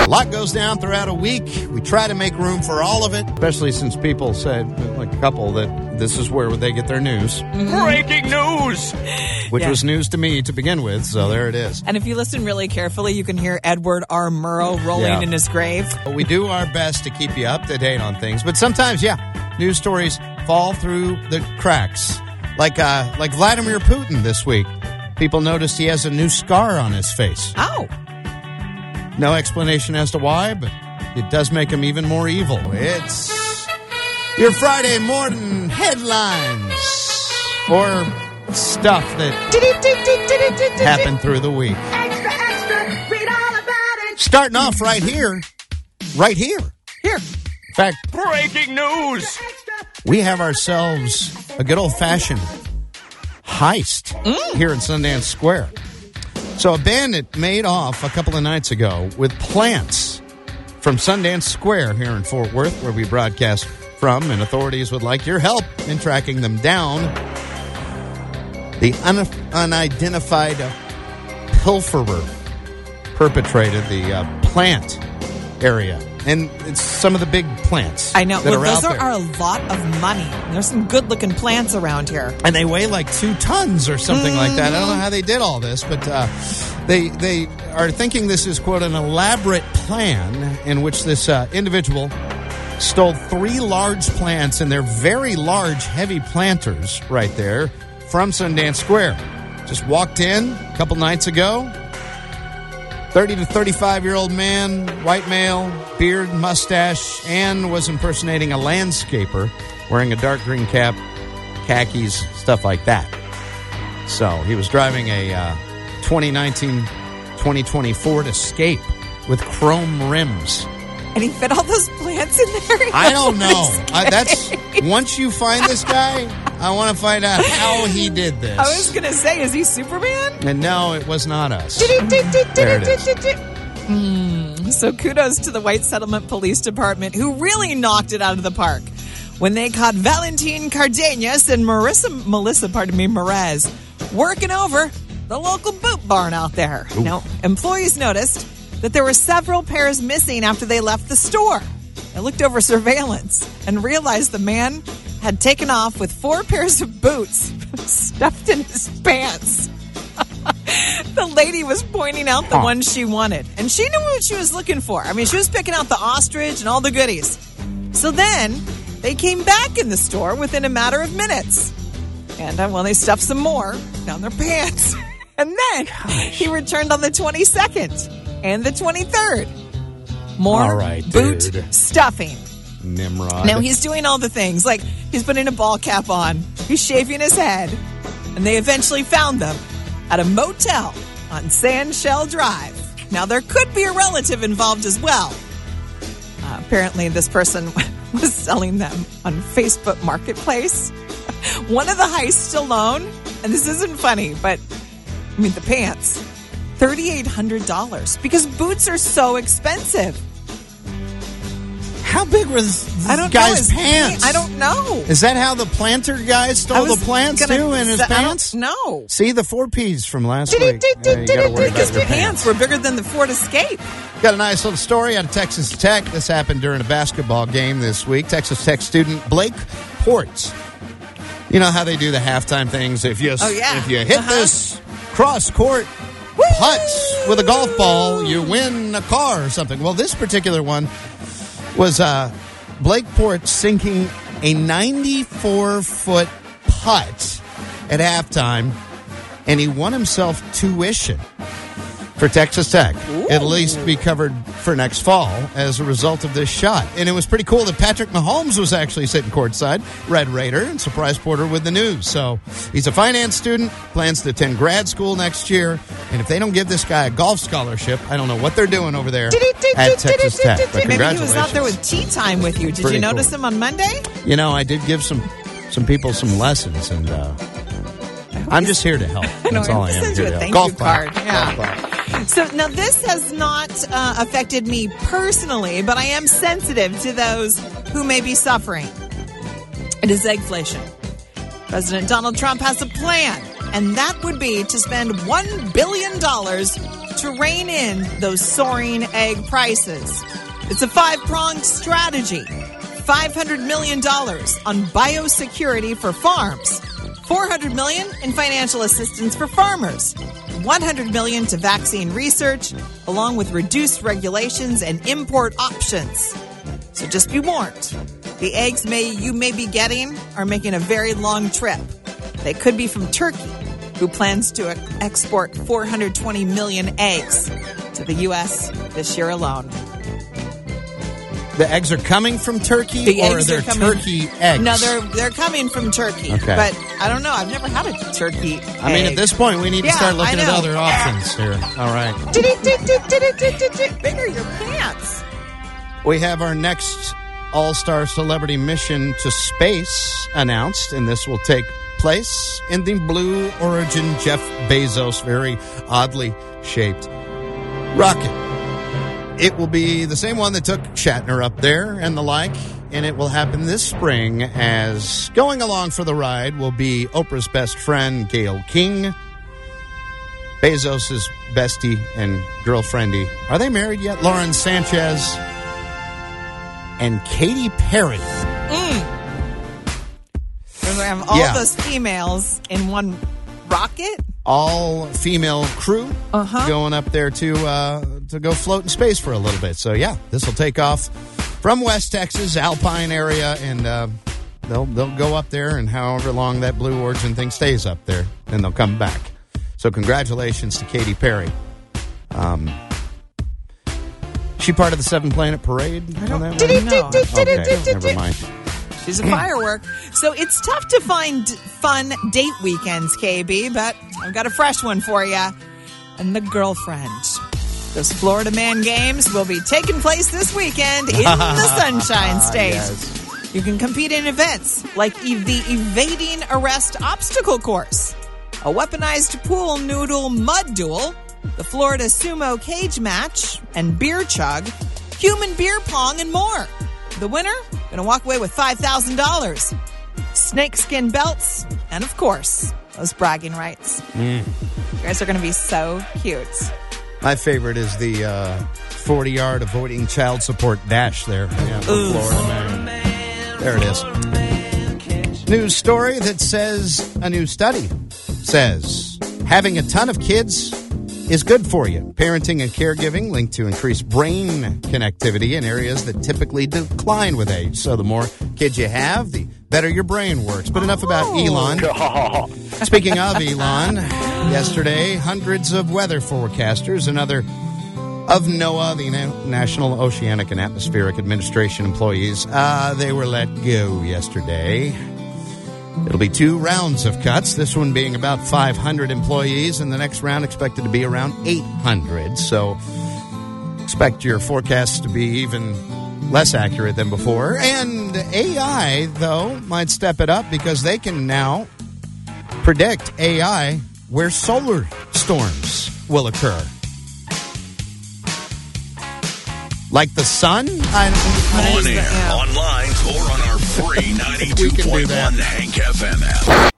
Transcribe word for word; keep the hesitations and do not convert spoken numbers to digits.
A lot goes down throughout a week. We try to make room for all of it, especially since people said, like a couple, that this is where they get their news. Mm-hmm. Breaking news! Which Yeah. was news to me to begin with, so there it is. And if you listen really carefully, you can hear Edward R. Murrow rolling Yeah. in his grave. We do our best to keep you up to date on things, but sometimes, yeah, news stories fall through the cracks. Like, uh, like Vladimir Putin this week. People noticed he has a new scar on his face. Oh. No explanation as to why, but it does make him even more evil. It's your Friday morning headlines or stuff that happened through the week. Extra, extra, read all about it. Starting off right here, right here. Here. In fact, Breaking news! we have ourselves a good old-fashioned heist here in Sundance Square. So a bandit made off a couple of nights ago with plants from Sundance Square here in Fort Worth, where we broadcast from, and authorities would like your help in tracking them down. The un- unidentified pilferer perpetrated the uh, plant area. And it's some of the big plants. I know. that Well, are those out are, there. are a lot of money. There's some good-looking plants around here. And they weigh like two tons or something like that. I don't know how they did all this, but uh, they they are thinking this is, quote, an elaborate plan in which this uh, individual stole three large plants, and they're very large, heavy planters right there from Sundance Square. Just walked in a couple nights ago. thirty to thirty-five-year-old man, white male, beard, mustache, and was impersonating a landscaper wearing a dark green cap, khakis, stuff like that. So he was driving a uh, twenty nineteen twenty twenty Ford Escape with chrome rims. And he fit all those plants in there? I don't know. I, that's once you find this guy, I want to find out how he did this. I was going to say, is he Superman? And no, it was not us. There it is. Mm, so kudos to the White Settlement Police Department, who really knocked it out of the park when they caught Valentin Cardenas and Marissa, Melissa, pardon me, Merez, working over the local boot barn out there. Ooh. Now, employees noticed that there were several pairs missing after they left the store. They looked over surveillance and realized the man had taken off with four pairs of boots stuffed in his pants. The lady was pointing out the Huh. ones she wanted, and she knew what she was looking for. I mean, she was picking out the ostrich and all the goodies. So then they came back in the store within a matter of minutes. And, uh, well, they stuffed some more down their pants. And then he returned on the twenty-second and the twenty-third. More All right, boot dude. stuffing. Nimrod. Now he's doing all the things, like he's putting a ball cap on, he's shaving his head, and they eventually found them at a motel on Sandshell Drive. Now there could be a relative involved as well. Uh, apparently this person was selling them on Facebook Marketplace. One of the heists alone, and this isn't funny, but I mean the pants, three thousand eight hundred dollars because boots are so expensive. How big were this, this I don't guy's know his pants? I don't know. Is that how the planter guy I stole was the plants gonna too in his say- I don't pants? know. See the four P's from last week. Yeah, you gotta worry Because about the your pants were bigger than the Ford Escape. Got a nice little story out of Texas Tech. This happened during a basketball game this week. Texas Tech student Blake Ports. You know how they do the halftime things? If you Oh, yeah. if you hit Uh-huh. this cross court putts with a golf ball, you win a car or something. Well, this particular one was uh, Blake Ports sinking a ninety-four foot putt at halftime, and he won himself tuition for Texas Tech. At least be covered for next fall as a result of this shot. And it was pretty cool that Patrick Mahomes was actually sitting courtside, Red Raider, and surprised Porter with the news. So he's a finance student, plans to attend grad school next year. And if they don't give this guy a golf scholarship, I don't know what they're doing over there at Texas Tech. But Maybe he congratulations. was out there with tea time with you. Did Pretty you notice cool. him on Monday? You know, I did give some some people some lessons, and uh, I'm just here to help. That's all I am. Send you Here a to help. thank Golf you clap. card. Yeah. Golf clap. So now this has not uh, affected me personally, but I am sensitive to those who may be suffering. It is eggflation. President Donald Trump has a plan, and that would be to spend one billion dollars to rein in those soaring egg prices. It's a five-pronged strategy. five hundred million dollars on biosecurity for farms. four hundred million dollars in financial assistance for farmers. one hundred million dollars to vaccine research, along with reduced regulations and import options. So just be warned. The eggs may you may be getting are making a very long trip. They could be from Turkey, who plans to export four hundred twenty million eggs to the U S this year alone. The eggs are coming from Turkey, The or eggs they're are coming, turkey eggs? No, they're they're coming from Turkey. Okay. But I don't know. I've never had a turkey I mean, egg. at this point, we need to Yeah, start looking I at know. other options here. All right. Bigger your pants. We have our next all-star celebrity mission to space announced, and this will take place in the Blue Origin Jeff Bezos, very oddly shaped rocket. It will be the same one that took Shatner up there and the like, and it will happen this spring, as going along for the ride will be Oprah's best friend, Gayle King, Bezos' bestie and girlfriendy. Are they married yet? Lauren Sanchez and Katy Perry. We're going to have all Yeah. those females in one rocket. All female crew Uh-huh. going up there to uh, to go float in space for a little bit. So yeah, this will take off from West Texas, Alpine area, and uh, they'll they'll go up there, and however long that Blue Origin thing stays up there, then they'll come back. So congratulations to Katy Perry. Um, she part of the Seven Planet Parade on that one? No. Okay, never mind. She's a firework. So it's tough to find fun date weekends, K B, but I've got a fresh one for you. And the girlfriend. Those Florida Man games will be taking place this weekend in the Sunshine State. Yes. You can compete in events like e- the Evading Arrest Obstacle Course, a weaponized pool noodle mud duel, the Florida Sumo Cage Match, and Beer Chug, Human Beer Pong, and more. The winner going to walk away with five thousand dollars, snakeskin belts, and of course, those bragging rights. Mm. You guys are going to be so cute. My favorite is the uh, forty-yard avoiding child support dash there. Yeah, for Florida Man. There it is. News story that says, a new study says, having a ton of kids is good for you. Parenting and caregiving linked to increased brain connectivity in areas that typically decline with age. So the more kids you have, the better your brain works. But enough about Elon. Speaking of Elon, yesterday, hundreds of weather forecasters and other of NOAA, the Na- National Oceanic and Atmospheric Administration employees, uh, they were let go yesterday. It'll be two rounds of cuts, this one being about five hundred employees, and the next round expected to be around eight hundred. So expect your forecasts to be even less accurate than before. And A I, though, might step it up because they can now predict A I where solar storms will occur. Like the sun? I don't, On air, online, or on our free ninety-two point one Hank F M app.